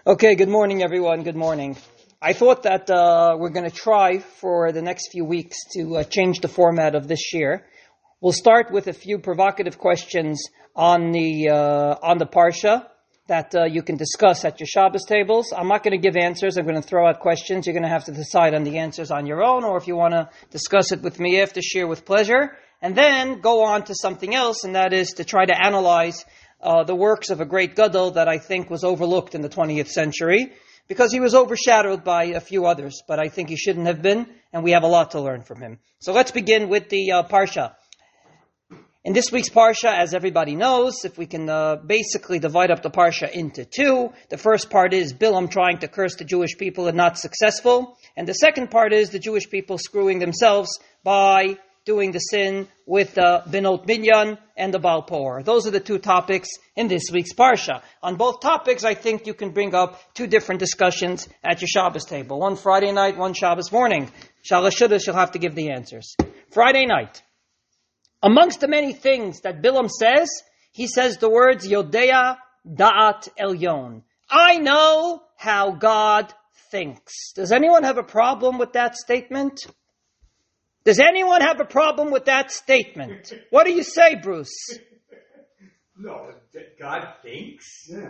Okay, good morning, everyone. Good morning. I thought that we're going to try for the next few weeks to change the format of this year. We'll start with a few provocative questions on the parsha that you can discuss at your Shabbos tables. I'm not going to give answers. I'm going to throw out questions. You're going to have to decide on the answers on your own, or if you want to discuss it with me after shir, with pleasure. And then go on to something else, and that is to try to analyze the works of a great gadol that I think was overlooked in the 20th century because he was overshadowed by a few others, but I think he shouldn't have been, and we have a lot to learn from him. So let's begin with the parsha. In this week's parsha, as everybody knows, if we can basically divide up the parsha into two, the first part is Bilam trying to curse the Jewish people and not successful, and the second part is the Jewish people screwing themselves by doing the sin with the Binot Binyan and the Baal Por. Those are the two topics in this week's Parsha. On both topics, I think you can bring up two different discussions at your Shabbos table. One Friday night, one Shabbos morning. Shalosh Shudas, you'll have to give the answers. Friday night. Amongst the many things that Bilam says, he says the words Yodea Da'at Elyon. I know how God thinks. Does anyone have a problem with that statement? Does anyone have a problem with that statement? What do you say, Bruce? No, God thinks? Yeah.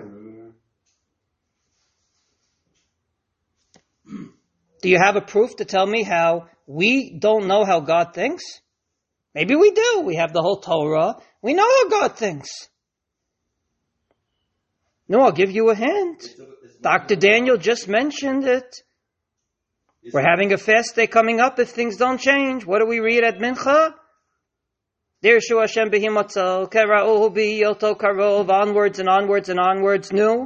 Do you have a proof to tell me how we don't know how God thinks? Maybe we do. We have the whole Torah. We know how God thinks. No, I'll give you a hint. Dr. Daniel just mentioned it. We're having a fast day coming up if things don't change. What do we read at Mincha? Dirshu Hashem behimatzal, kera'uhu biyoto karov, onwards and onwards and onwards. No?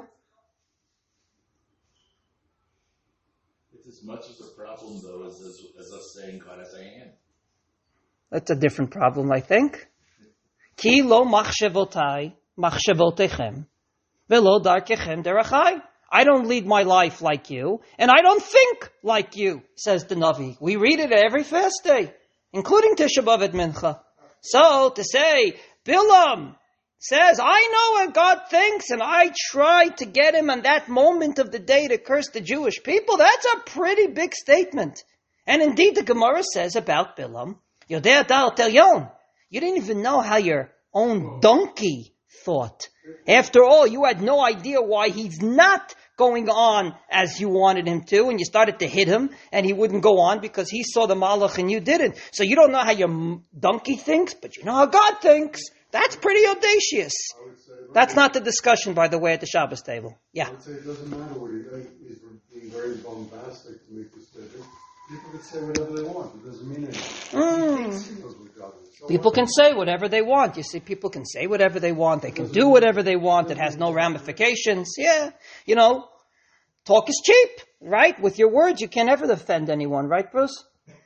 It's as much as a problem, though, as us saying God has a hand. That's a different problem, I think. Ki lo machshevotai, machshevotechem, velo darkechem derachai. I don't lead my life like you, and I don't think like you, says the Navi. We read it every fast day, including Tisha B'Av at Mincha. So, to say, Bilam says, I know what God thinks, and I tried to get him on that moment of the day to curse the Jewish people, that's a pretty big statement. And indeed, the Gemara says about Bilam, Yodea Da'at Elyon. You didn't even know how your own donkey thought. After all, you had no idea why he's not going on as you wanted him to, and you started to hit him, and he wouldn't go on because he saw the malach and you didn't. So you don't know how your donkey thinks, but you know how God thinks. That's pretty audacious. That's not the discussion, by the way, at the Shabbos table. Yeah. I would say it doesn't matter what he does. He's being very bombastic to make this statement. People can say whatever they want. It doesn't mean anything. People can say whatever they want. You see, people can say whatever they want. They can do whatever they want. It has no ramifications. Yeah. You know, talk is cheap, right? With your words, you can't ever offend anyone, right, Bruce?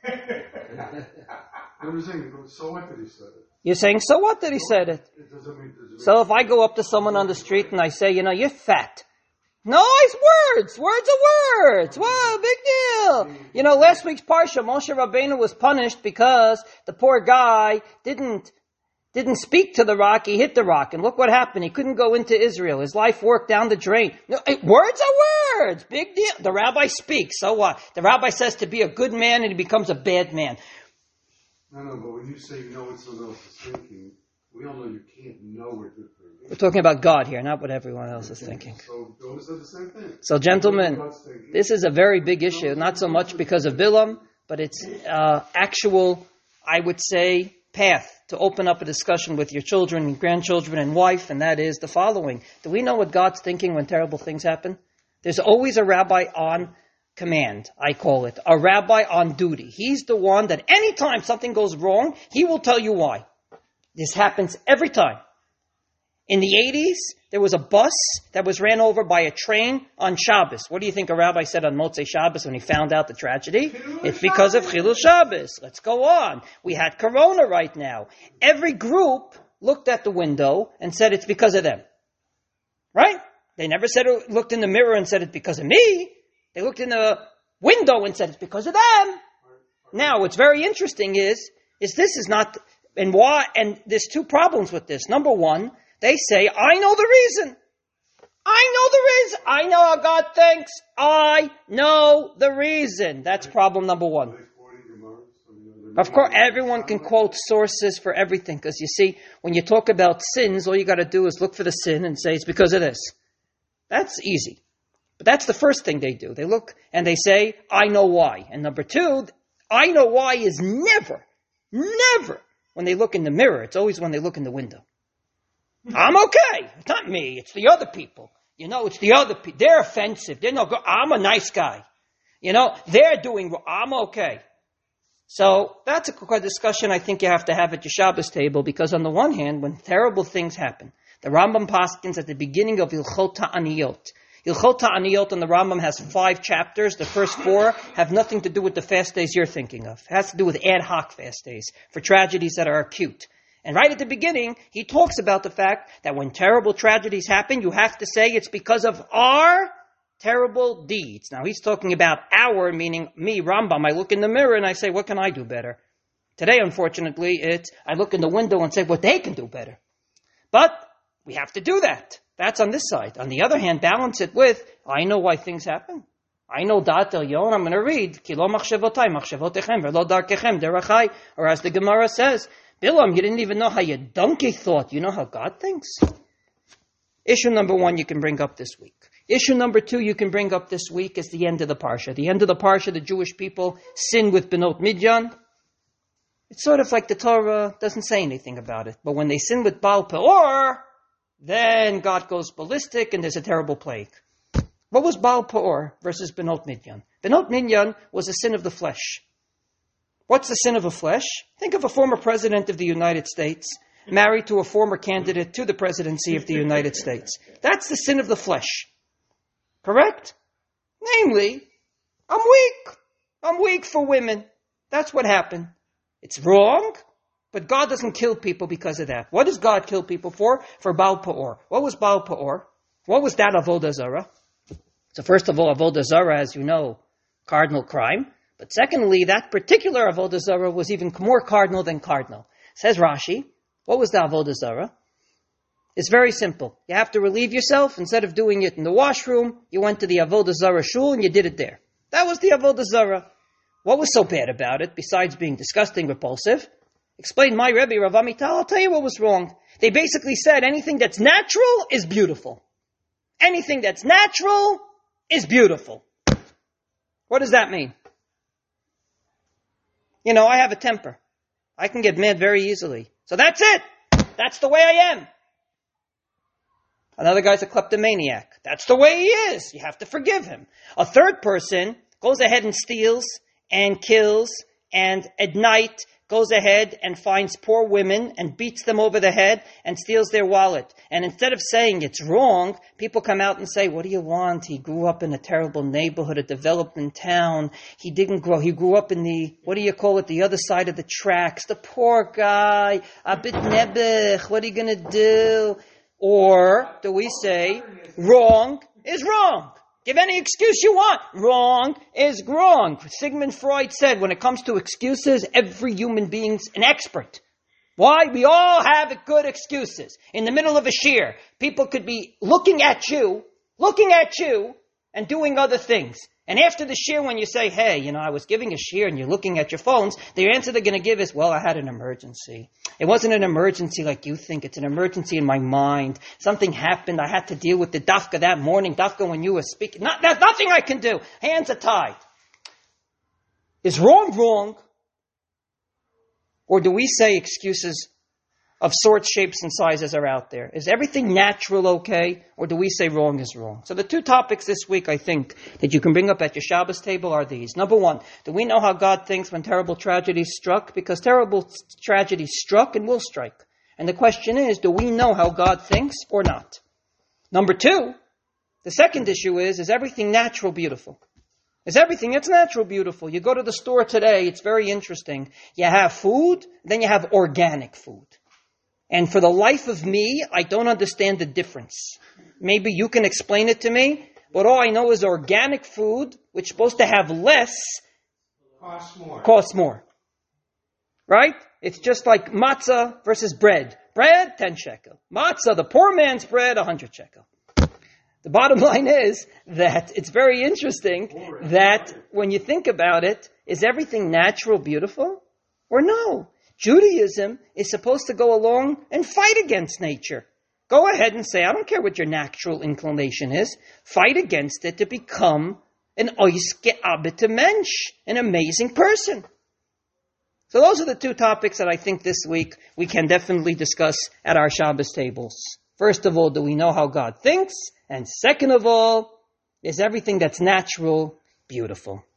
I'm saying, so what that he said it? You're saying, so what that he said it? It doesn't mean... So if I go up to someone on the street and I say, you know, you're fat. Nice words. Words are words. Wow, big deal. You know, last week's Parsha, Moshe Rabbeinu was punished because the poor guy didn't speak to the rock. He hit the rock. And look what happened. He couldn't go into Israel. His life worked down the drain. No, words are words. Big deal. The rabbi speaks. So what? The rabbi says to be a good man and he becomes a bad man. No, but when you say you know what someone else is thinking, we all know you can't know what they're thinking. We're talking about God here, not what everyone else is thinking. So those are the same thing. So gentlemen, this is a very big issue, not so much because of Bilam, but it's actual, I would say, path to open up a discussion with your children and grandchildren and wife, and that is the following. Do we know what God's thinking when terrible things happen? There's always a rabbi on command, I call it. A rabbi on duty. He's the one that anytime something goes wrong, he will tell you why. This happens every time. In the 80s, there was a bus that was ran over by a train on Shabbos. What do you think a rabbi said on Motzei Shabbos when he found out the tragedy? It's because of Chilul Shabbos. Let's go on. We had Corona right now. Every group looked at the window and said it's because of them. Right? They never looked in the mirror and said it's because of me. They looked in the window and said it's because of them. Now, what's very interesting is this is not, and why, and there's two problems with this. Number one, they say, I know the reason. I know the reason. I know how God thinks. I know the reason. That's problem number one. Of course, everyone can quote sources for everything, because you see, when you talk about sins, all you got to do is look for the sin and say it's because of this. That's easy. But that's the first thing they do. They look and they say, I know why. And number two, I know why is never when they look in the mirror. It's always when they look in the window. I'm okay. It's not me. It's the other people. It's the other people. They're offensive. They're no good. I'm a nice guy. They're doing wrong. I'm okay. So that's a discussion I think you have to have at your Shabbos table, because on the one hand, when terrible things happen, the Rambam paskins at the beginning of Hilchot Ta'aniyot. Hilchot Ta'aniyot and the Rambam has 5 chapters. The first 4 have nothing to do with the fast days you're thinking of. It has to do with ad hoc fast days for tragedies that are acute. And right at the beginning, he talks about the fact that when terrible tragedies happen, you have to say it's because of our terrible deeds. Now, he's talking about our, meaning me, Rambam. I look in the mirror and I say, what can I do better? Today, unfortunately, I look in the window and say what they can do better. But we have to do that. That's on this side. On the other hand, balance it with, I know why things happen. I know Dat Elyon, I'm going to read, Ki lo machshavotay, machshavotechem, velo darkechem, derachai. Or as the Gemara says, Bilam, you didn't even know how your donkey thought. You know how God thinks? Issue number 1 you can bring up this week. Issue number 2 you can bring up this week is the end of the Parsha. The end of the Parsha, the Jewish people sinned with Benot Midyan. It's sort of like the Torah doesn't say anything about it. But when they sin with Baal Peor, then God goes ballistic and there's a terrible plague. What was Baal Peor versus Benot Midyan? Benot Midyan was a sin of the flesh. What's the sin of the flesh? Think of a former president of the United States married to a former candidate to the presidency of the United States. That's the sin of the flesh. Correct? Namely, I'm weak. I'm weak for women. That's what happened. It's wrong, but God doesn't kill people because of that. What does God kill people for? For Baal Peor. What was Baal Peor? What was that Avodah Zarah? So first of all, Avodah Zarah, as you know, cardinal crime. But secondly, that particular Avodah Zarah was even more cardinal than cardinal. Says Rashi, what was the Avodah Zarah? It's very simple. You have to relieve yourself. Instead of doing it in the washroom, you went to the Avodah Zarah shul and you did it there. That was the Avodah Zarah. What was so bad about it, besides being disgusting, repulsive? Explained my Rebbe, Rav Amital, I'll tell you what was wrong. They basically said anything that's natural is beautiful. Anything that's natural is beautiful. What does that mean? I have a temper. I can get mad very easily. So that's it. That's the way I am. Another guy's a kleptomaniac. That's the way he is. You have to forgive him. A third person goes ahead and steals and kills and at night goes ahead and finds poor women and beats them over the head and steals their wallet. And instead of saying it's wrong, people come out and say, what do you want? He grew up in a terrible neighborhood, a development town. He grew up in the other side of the tracks. The poor guy, a bit nebech, what are you going to do? Or do we say, wrong is wrong? Give any excuse you want. Wrong is wrong. Sigmund Freud said, when it comes to excuses, every human being's an expert. Why? We all have good excuses. In the middle of a shiur, people could be looking at you, and doing other things. And after the shiur, when you say, hey, I was giving a shiur and you're looking at your phones, the answer they're going to give is, well, I had an emergency. It wasn't an emergency like you think. It's an emergency in my mind. Something happened. I had to deal with the dafka that morning. Dafka when you were speaking. There's nothing I can do. Hands are tied. Is wrong? Or do we say excuses of sorts, shapes, and sizes are out there? Is everything natural okay? Or do we say wrong is wrong? So the 2 topics this week, I think, that you can bring up at your Shabbos table are these. Number 1, do we know how God thinks when terrible tragedy struck? Because terrible tragedy struck and will strike. And the question is, do we know how God thinks or not? Number 2, the second issue is everything natural beautiful? Is everything that's natural beautiful? You go to the store today, it's very interesting. You have food, then you have organic food. And for the life of me, I don't understand the difference. Maybe you can explain it to me, but all I know is organic food, which is supposed to have less, costs more. Right? It's just like matzah versus bread. Bread, 10 shekel. Matzah, the poor man's bread, 100 shekel. The bottom line is that it's very interesting that when you think about it, is everything natural beautiful? Or no? Judaism is supposed to go along and fight against nature. Go ahead and say, I don't care what your natural inclination is. Fight against it to become an ois ge'abete mensch, an amazing person. So those are the two topics that I think this week we can definitely discuss at our Shabbos tables. First of all, do we know how God thinks? And second of all, is everything that's natural beautiful?